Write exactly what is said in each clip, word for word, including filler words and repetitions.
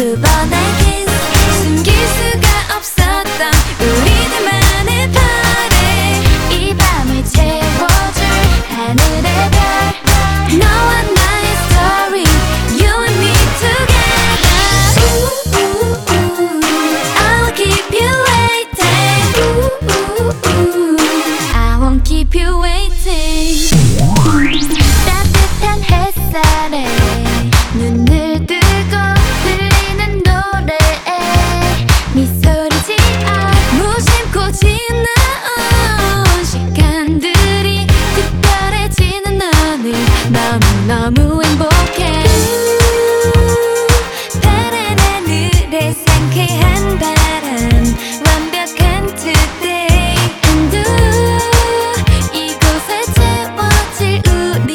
두 번의 kiss 숨길 수가 없었던 우리들만의 party 이 밤을 채워줄 하늘의 별 너와 나의 story you and me together ooh, ooh, ooh. I'll keep you waiting ooh, ooh, ooh. I won't keep you waiting 따뜻한 햇살에 눈을 뜨고 들리는 노래에 미소를 지어 무심코 지나온 시간들이 특별해지는 오늘 너무너무 행복해 파란 하늘에 상쾌한 바람 완벽한 today and ooh, 이곳에 채워질 우리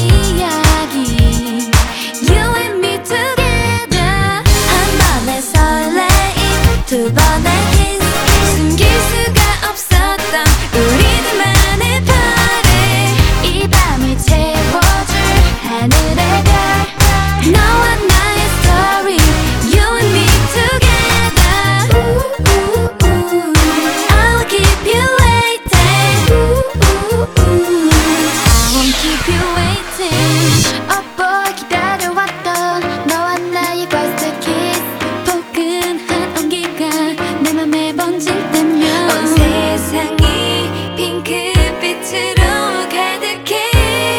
이야기 You and me together 한 번의 설레임 두 번의 kiss 숨길 수가 없었던 우리들만의 party 이 밤을 채워줄 하늘의 별 너와 나의 story You and me together ooh, ooh, ooh. I'll keep you waiting ooh, ooh, ooh. I won't keep you waiting Oh boy 기다려왔던 너와 나의 first kiss 포근한 온기가 내 맘에 번질 때면 온 세상이 핑크빛으로 가득해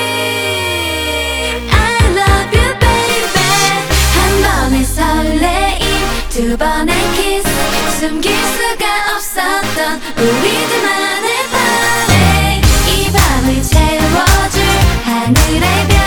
I love you baby 한 번의 설레임 두 번의 kiss 숨길 수가 없었던 우리들만의 party 이 밤을 채워줄 하늘의 별